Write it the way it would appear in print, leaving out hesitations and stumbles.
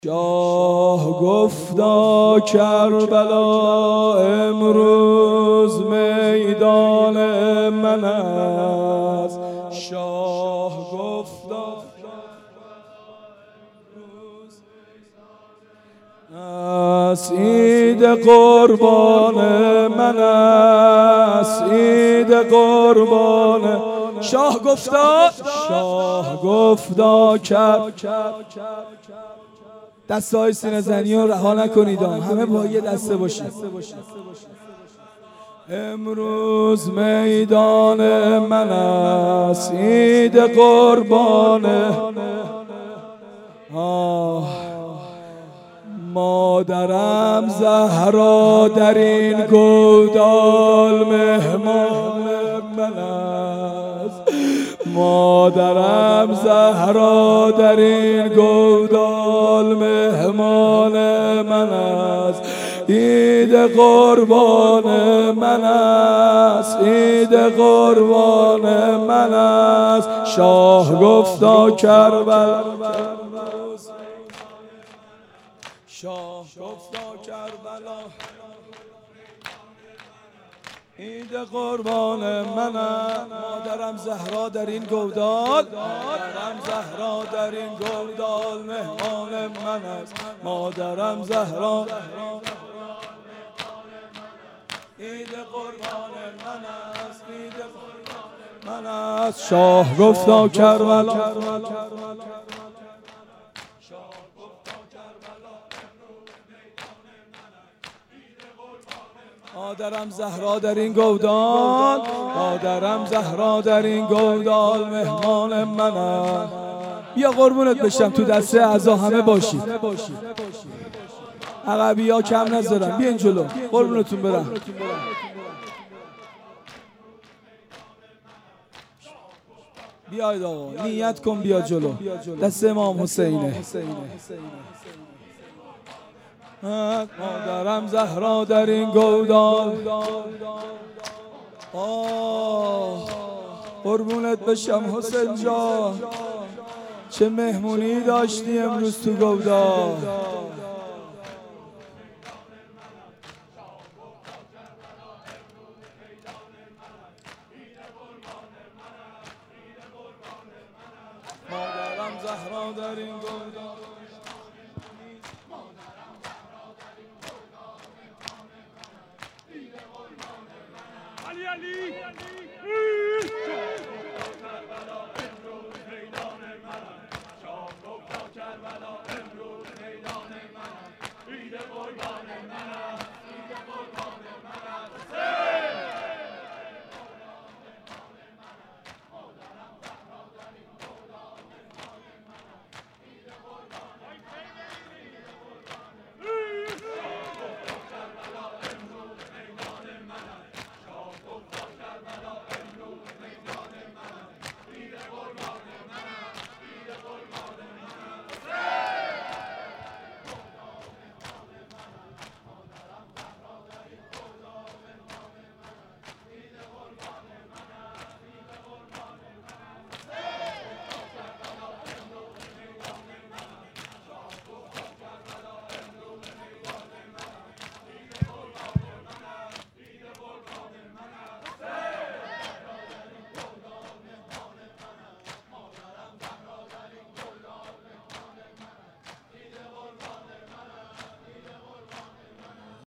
شاه گفتا کربلا امروز میدان من است. شاه گفتا امروز عید قربان من است، عید قربان. شاه گفتا دستای سینه زنی رو رها نکنید، همه با یه دسته باشید. امروز میدان من است، عید قربان. مادرم زهرا در این گودال مهمان من است. مادرم زهرا در این گودال مهمان من است. عید قربان من است، عید قربان من است. شاه گفتا کربلا، شاه گفتا کربلا عید قربان من است. مادرم زهرا در این گودال، مادرم زهرا در این گودال مهمان من است. مادرم زهرا عید قربان من است، عید قربان من است. شاه گفتا کربلا، مادرم زهرا در این گودال، مادرم زهرا در این گودال مهمان من است. بیا قربونت بشم، تو دسته اعضا همه باشید، عقبی ها کم نذارم. بیاین جلو، قربونتون برم. بیاید آقا، نیت کن بیا جلو. دست امام حسینه. مادرم زهرا در این گودال، قربونت بشم حسین جان، چه مهمونی داشتی امروز تو گودال. مادرم زهرا در این گودال، علی